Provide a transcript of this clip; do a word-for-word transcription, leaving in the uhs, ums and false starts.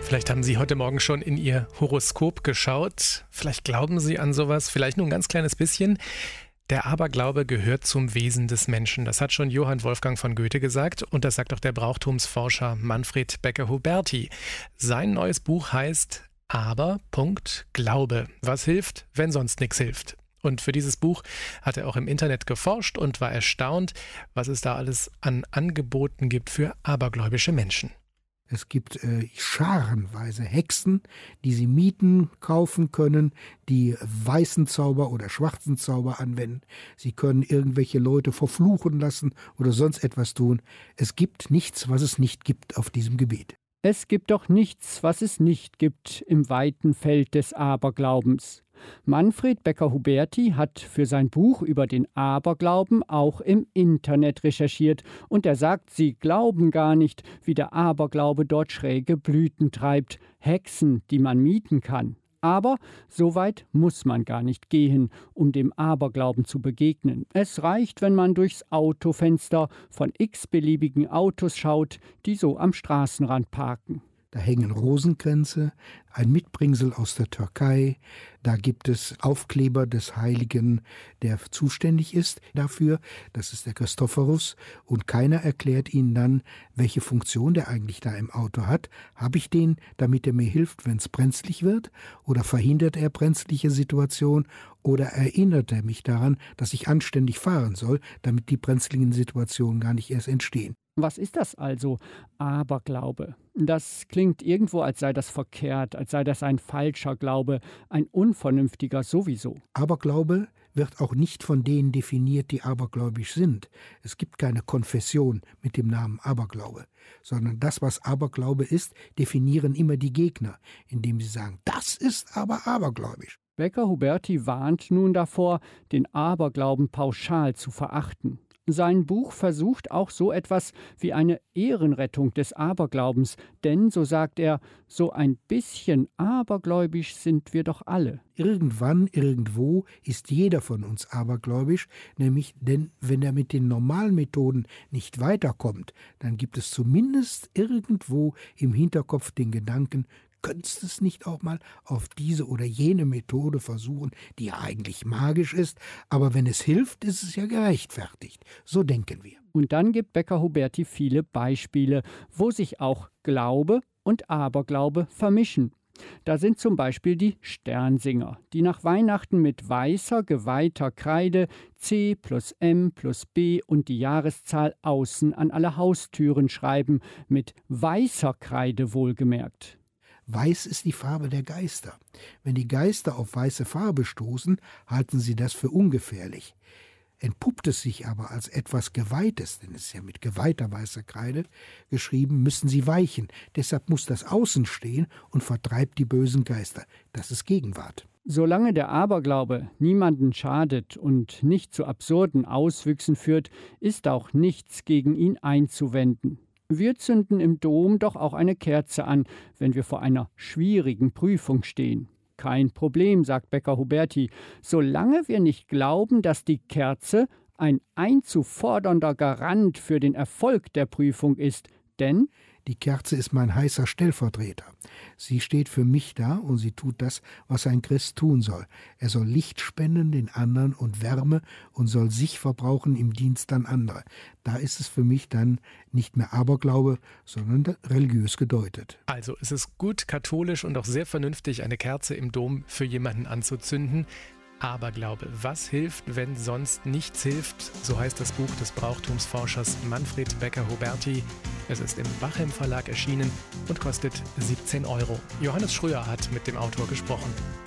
Vielleicht haben Sie heute Morgen schon in Ihr Horoskop geschaut. Vielleicht glauben Sie an sowas, vielleicht nur ein ganz kleines bisschen. Der Aberglaube gehört zum Wesen des Menschen. Das hat schon Johann Wolfgang von Goethe gesagt und das sagt auch der Brauchtumsforscher Manfred Becker-Huberti. Sein neues Buch heißt Aber. Glaube. Was hilft, wenn sonst nichts hilft? Und für dieses Buch hat er auch im Internet geforscht und war erstaunt, was es da alles an Angeboten gibt für abergläubische Menschen. Es gibt äh, scharenweise Hexen, die sie mieten, kaufen können, die weißen Zauber oder schwarzen Zauber anwenden. Sie können irgendwelche Leute verfluchen lassen oder sonst etwas tun. Es gibt nichts, was es nicht gibt auf diesem Gebiet. Es gibt doch nichts, was es nicht gibt im weiten Feld des Aberglaubens. Manfred Becker-Huberti hat für sein Buch über den Aberglauben auch im Internet recherchiert und er sagt, Sie glauben gar nicht, wie der Aberglaube dort schräge Blüten treibt, Hexen, die man mieten kann. Aber so weit muss man gar nicht gehen, um dem Aberglauben zu begegnen. Es reicht, wenn man durchs Autofenster von x-beliebigen Autos schaut, die so am Straßenrand parken. Da hängen Rosenkränze, ein Mitbringsel aus der Türkei. Da gibt es Aufkleber des Heiligen, der zuständig ist dafür. Das ist der Christophorus. Und keiner erklärt ihnen dann, welche Funktion der eigentlich da im Auto hat. Habe ich den, damit er mir hilft, wenn es brenzlig wird? Oder verhindert er brenzliche Situationen? Oder erinnert er mich daran, dass ich anständig fahren soll, damit die brenzligen Situationen gar nicht erst entstehen? Was ist das also, Aberglaube? Das klingt irgendwo, als sei das verkehrt, als sei das ein falscher Glaube, ein unvernünftiger sowieso. Aberglaube wird auch nicht von denen definiert, die abergläubisch sind. Es gibt keine Konfession mit dem Namen Aberglaube, sondern das, was Aberglaube ist, definieren immer die Gegner, indem sie sagen, das ist aber abergläubisch. Becker-Huberti warnt nun davor, den Aberglauben pauschal zu verachten. Sein Buch versucht auch so etwas wie eine Ehrenrettung des Aberglaubens, denn, so sagt er, so ein bisschen abergläubisch sind wir doch alle. Irgendwann, irgendwo ist jeder von uns abergläubisch, nämlich, denn wenn er mit den normalen Methoden nicht weiterkommt, dann gibt es zumindest irgendwo im Hinterkopf den Gedanken, könntest du es nicht auch mal auf diese oder jene Methode versuchen, die ja eigentlich magisch ist, aber wenn es hilft, ist es ja gerechtfertigt. So denken wir. Und dann gibt Becker-Huberti viele Beispiele, wo sich auch Glaube und Aberglaube vermischen. Da sind zum Beispiel die Sternsinger, die nach Weihnachten mit weißer, geweihter Kreide C plus M plus B und die Jahreszahl außen an alle Haustüren schreiben, mit weißer Kreide wohlgemerkt. Weiß ist die Farbe der Geister. Wenn die Geister auf weiße Farbe stoßen, halten sie das für ungefährlich. Entpuppt es sich aber als etwas Geweihtes, denn es ist ja mit geweihter weißer Kreide geschrieben, müssen sie weichen. Deshalb muss das Außen stehen und vertreibt die bösen Geister. Das ist Gegenwart. Solange der Aberglaube niemanden schadet und nicht zu absurden Auswüchsen führt, ist auch nichts gegen ihn einzuwenden. Wir zünden im Dom doch auch eine Kerze an, wenn wir vor einer schwierigen Prüfung stehen. Kein Problem, sagt Becker-Huberti, solange wir nicht glauben, dass die Kerze ein einzufordernder Garant für den Erfolg der Prüfung ist, denn die Kerze ist mein heißer Stellvertreter. Sie steht für mich da und sie tut das, was ein Christ tun soll. Er soll Licht spenden den anderen und Wärme und soll sich verbrauchen im Dienst an andere. Da ist es für mich dann nicht mehr Aberglaube, sondern religiös gedeutet. Also es ist gut katholisch und auch sehr vernünftig, eine Kerze im Dom für jemanden anzuzünden. Aberglaube. Was hilft, wenn sonst nichts hilft? So heißt das Buch des Brauchtumsforschers Manfred Becker-Huberti. Es ist im Bachem Verlag erschienen und kostet siebzehn Euro. Johannes Schröer hat mit dem Autor gesprochen.